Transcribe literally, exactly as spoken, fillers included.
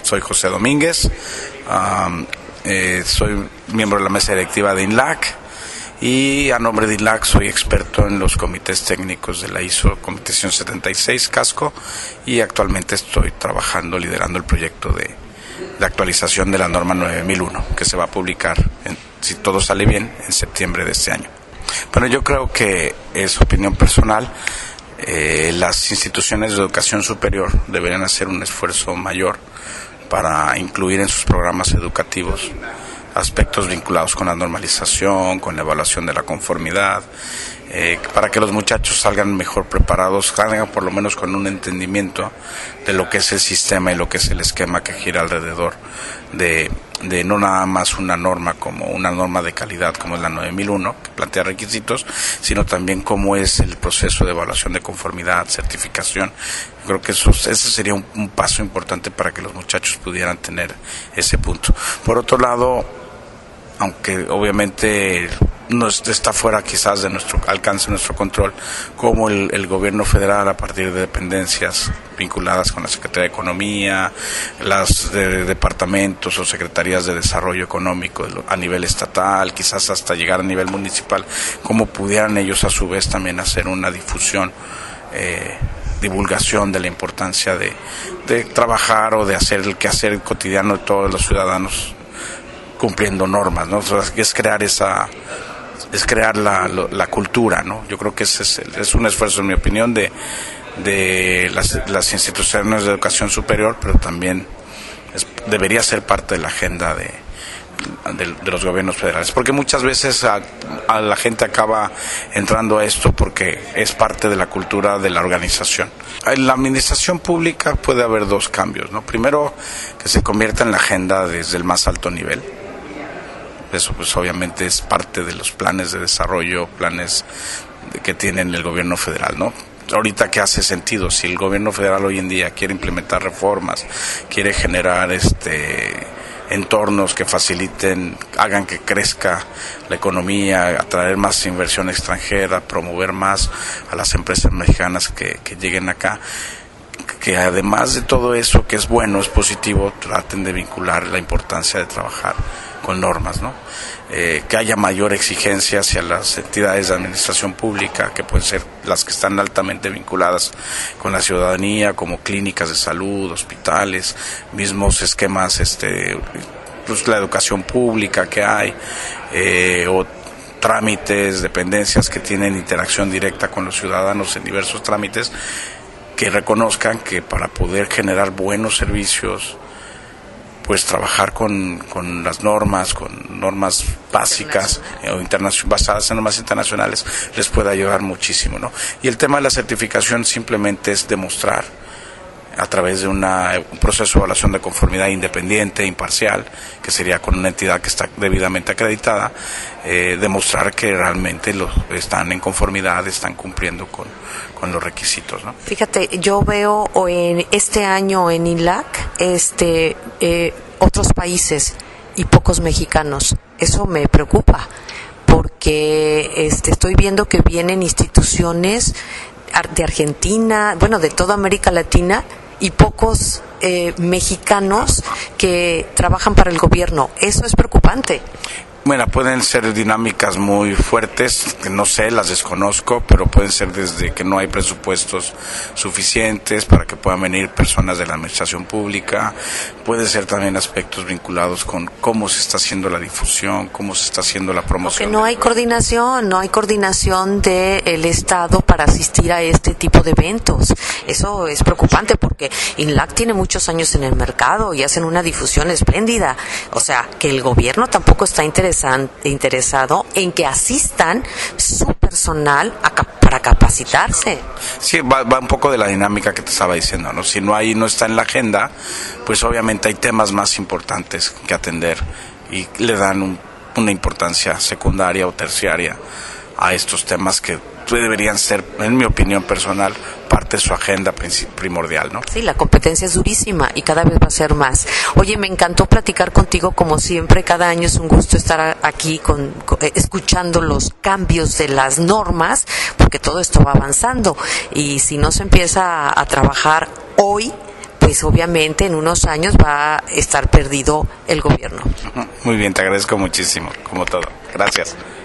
soy José Domínguez, um, eh, soy miembro de la mesa directiva de INLAC y a nombre de INLAC soy experto en los comités técnicos de la I S O Competición setenta y seis Casco y actualmente estoy trabajando, liderando el proyecto de, de actualización de la norma nueve mil uno que se va a publicar, en, si todo sale bien, en septiembre de este año. Bueno, yo creo que es opinión personal. Eh, las instituciones de educación superior deberían hacer un esfuerzo mayor para incluir en sus programas educativos aspectos vinculados con la normalización, con la evaluación de la conformidad, eh, para que los muchachos salgan mejor preparados, salgan por lo menos con un entendimiento de lo que es el sistema y lo que es el esquema que gira alrededor de, de no nada más una norma como una norma de calidad como es la nueve mil uno, que plantea requisitos, sino también cómo es el proceso de evaluación de conformidad, certificación. Creo que eso, ese sería un, un paso importante para que los muchachos pudieran tener ese punto. Por otro lado, aunque obviamente no está fuera quizás de nuestro alcance, nuestro control, como el, el gobierno federal a partir de dependencias vinculadas con la Secretaría de Economía, las de, departamentos o secretarías de desarrollo económico a nivel estatal, quizás hasta llegar a nivel municipal, cómo pudieran ellos a su vez también hacer una difusión, eh, divulgación de la importancia de, de trabajar o de hacer el quehacer cotidiano de todos los ciudadanos cumpliendo normas, ¿no? O sea, es crear esa es crear la, la cultura, ¿no? Yo creo que ese es, es un esfuerzo, en mi opinión, de de las, las instituciones de educación superior, pero también es, debería ser parte de la agenda de, de, de los gobiernos federales, porque muchas veces a, a la gente acaba entrando a esto porque es parte de la cultura de la organización. En la administración pública puede haber dos cambios, ¿no? Primero, que se convierta en la agenda desde el más alto nivel. Eso pues obviamente es parte de los planes de desarrollo, planes que tienen el gobierno federal, ¿no? Ahorita que hace sentido, si el gobierno federal hoy en día quiere implementar reformas, quiere generar este entornos que faciliten, hagan que crezca la economía, atraer más inversión extranjera, promover más a las empresas mexicanas que, que lleguen acá, que además de todo eso que es bueno, es positivo, traten de vincular la importancia de trabajar con normas, ¿no? Eh, que haya mayor exigencia hacia las entidades de administración pública, que pueden ser las que están altamente vinculadas con la ciudadanía, como clínicas de salud, hospitales, mismos esquemas, este, pues la educación pública que hay, eh, o trámites, dependencias que tienen interacción directa con los ciudadanos en diversos trámites, que reconozcan que para poder generar buenos servicios, pues trabajar con, con las normas, con normas básicas o internacionales, basadas en normas internacionales, les puede ayudar muchísimo, ¿no? Y el tema de la certificación simplemente es demostrar a través de una, un proceso de evaluación de conformidad independiente, imparcial, que sería con una entidad que está debidamente acreditada, eh, demostrar que realmente los, están en conformidad, están cumpliendo con, con los requisitos, ¿no? Fíjate, yo veo en este año en INLAC este, eh, otros países y pocos mexicanos. Eso me preocupa, porque este, estoy viendo que vienen instituciones de Argentina, bueno, de toda América Latina, y pocos eh, mexicanos que trabajan para el gobierno. Eso es preocupante. Bueno, pueden ser dinámicas muy fuertes, que no sé, las desconozco, pero pueden ser desde que no hay presupuestos suficientes para que puedan venir personas de la administración pública, puede ser también aspectos vinculados con cómo se está haciendo la difusión, cómo se está haciendo la promoción. Porque no hay coordinación, no hay coordinación del Estado para asistir a este tipo de eventos. Eso es preocupante porque INLAC tiene muchos años en el mercado y hacen una difusión espléndida. O sea, que el gobierno tampoco está interesado interesado en que asistan su personal a, para capacitarse. Sí, va, va un poco de la dinámica que te estaba diciendo, ¿no? Si no hay, no está en la agenda, pues obviamente hay temas más importantes que atender y le dan un, una importancia secundaria o terciaria a estos temas que deberían ser, en mi opinión personal, parte de su agenda primordial, ¿no? Sí, la competencia es durísima y cada vez va a ser más. Oye, me encantó platicar contigo como siempre. Cada año es un gusto estar aquí con, con, escuchando los cambios de las normas, porque todo esto va avanzando y si no se empieza a, a trabajar hoy, pues obviamente en unos años va a estar perdido el gobierno. Muy bien, te agradezco muchísimo, como todo. Gracias.